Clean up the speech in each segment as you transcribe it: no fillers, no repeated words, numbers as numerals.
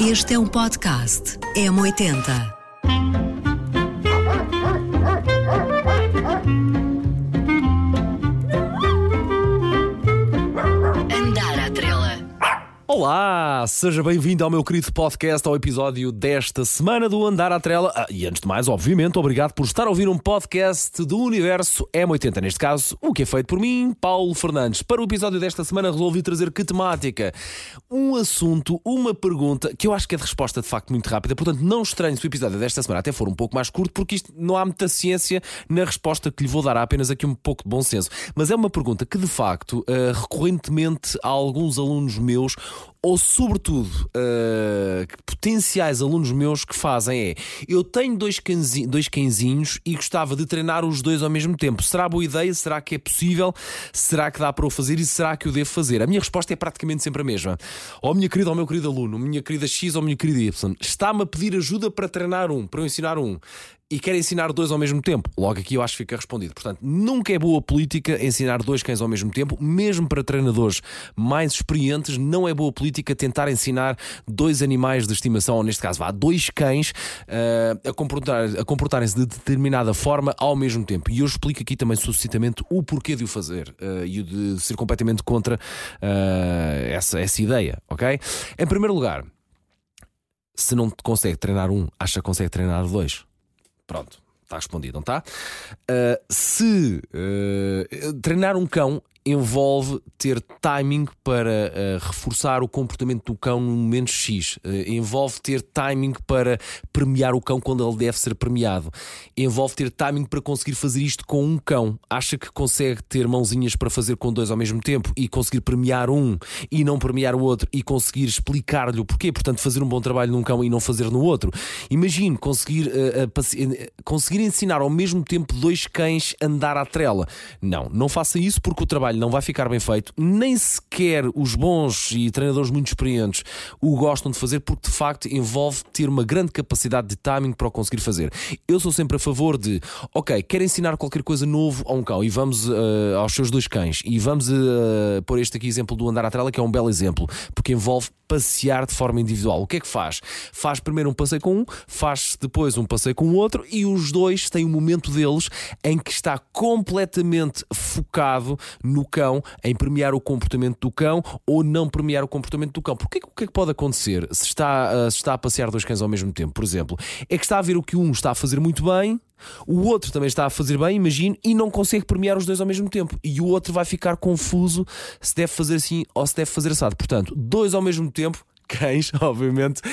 Este é um podcast M80. Olá, seja bem-vindo ao meu querido podcast, ao episódio desta semana do Andar à Trela. E antes de mais, obviamente, obrigado por estar a ouvir um podcast do universo M80. Neste caso, o que é feito por mim, Paulo Fernandes. Para o episódio desta semana resolvi trazer que temática? Um assunto, uma pergunta, que eu acho que é de resposta de facto muito rápida. Portanto, não estranho se o episódio desta semana até for um pouco mais curto, porque isto não há muita ciência na resposta que lhe vou dar. Há apenas aqui um pouco de bom senso. Mas é uma pergunta que, de facto, recorrentemente há alguns alunos meus, ou sobretudo potenciais alunos meus que fazem eu tenho dois cãezinhos e gostava de treinar os dois ao mesmo tempo. Será boa ideia? Será que é possível? Será que dá para o fazer e será que eu devo fazer? A minha resposta é praticamente sempre a mesma. Ou minha querida, ou meu querido aluno, minha querida X ou minha querida Y, está-me a pedir ajuda para treinar para eu ensinar e quer ensinar dois ao mesmo tempo. Logo aqui eu acho que fica respondido. Portanto, nunca é boa política ensinar dois cães ao mesmo tempo, mesmo para treinadores mais experientes, não é boa política tentar ensinar dois animais de estimação, ou neste caso, dois cães a comportarem-se de determinada forma ao mesmo tempo. E eu explico aqui também sucintamente o porquê de o fazer e de ser completamente contra essa ideia, ok? Em primeiro lugar, se não consegue treinar acha que consegue treinar dois? Pronto, está respondido, não está? Se treinar um cão envolve ter timing para reforçar o comportamento do cão no momento X, envolve ter timing para premiar o cão quando ele deve ser premiado, envolve ter timing para conseguir fazer isto com um cão. Acha que consegue ter mãozinhas para fazer com dois ao mesmo tempo e conseguir premiar um e não premiar o outro e conseguir explicar-lhe o porquê, portanto fazer um bom trabalho num cão e não fazer no outro? Imagine conseguir ensinar ao mesmo tempo dois cães a andar à trela. Não faça isso, porque o trabalho não vai ficar bem feito, nem sequer os bons e treinadores muito experientes o gostam de fazer, porque de facto envolve ter uma grande capacidade de timing para o conseguir fazer. Eu sou sempre a favor de, quero ensinar qualquer coisa novo a um cão e vamos aos seus dois cães e vamos pôr este aqui exemplo do andar à trela, que é um belo exemplo, porque envolve passear de forma individual. O que é que faz? Faz primeiro um passeio com faz depois um passeio com o outro e os dois têm um momento deles em que está completamente focado no cão, em premiar o comportamento do cão ou não premiar o comportamento do cão. Porque o que é que pode acontecer se está a passear dois cães ao mesmo tempo? Por exemplo, é que está a ver o que um está a fazer muito bem, o outro também está a fazer bem, imagine, e não consegue premiar os dois ao mesmo tempo. E o outro vai ficar confuso se deve fazer assim ou se deve fazer assado. Portanto, dois ao mesmo tempo, cães, obviamente,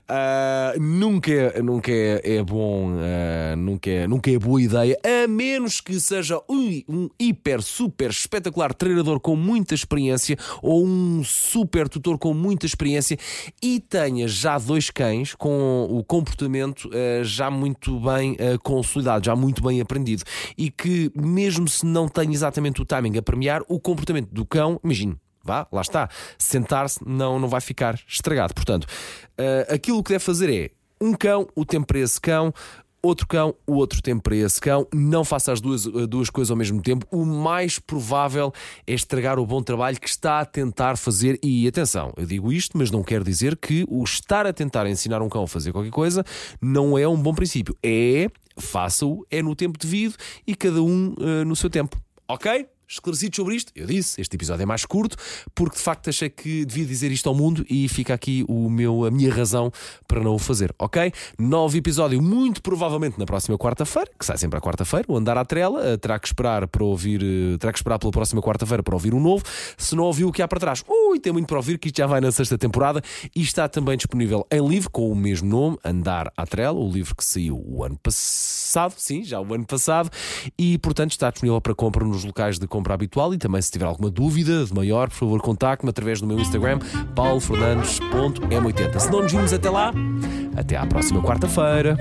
nunca é bom, nunca é boa ideia, a menos que seja um hiper, super, espetacular treinador com muita experiência ou um super tutor com muita experiência e tenha já dois cães com o comportamento já muito bem consolidado, já muito bem aprendido e que mesmo se não tenha exatamente o timing a premiar, o comportamento do cão, imagine, lá está, sentar-se não vai ficar estragado. Portanto, aquilo que deve fazer é um cão, o tempo para esse cão, outro cão, o outro tempo para esse cão. Não faça as duas coisas ao mesmo tempo. O mais provável é estragar o bom trabalho que está a tentar fazer. E atenção, eu digo isto, mas não quero dizer que o estar a tentar ensinar um cão a fazer qualquer coisa não é um bom princípio. Faça-o, é no tempo devido e cada um no seu tempo. Ok? Esclarecido sobre isto, eu disse, este episódio é mais curto porque de facto achei que devia dizer isto ao mundo e fica aqui a minha razão para não o fazer, ok? Novo episódio muito provavelmente na próxima quarta-feira, que sai sempre à quarta-feira, o Andar à Trela, terá que esperar pela próxima quarta-feira para ouvir um novo. Se não ouviu o que há para trás, tem muito para ouvir, que isto já vai na sexta temporada e está também disponível em livro com o mesmo nome, Andar à Trela, o livro que saiu o ano passado, sim, já o ano passado, e portanto está disponível para compra nos locais de compra habitual. E também, se tiver alguma dúvida de maior, por favor, contacte-me através do meu Instagram, paulofernandes.m80. Se não nos vimos até lá, até à próxima quarta-feira.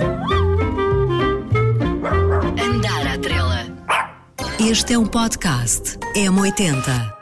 Andar à Trela. Este é um podcast M80.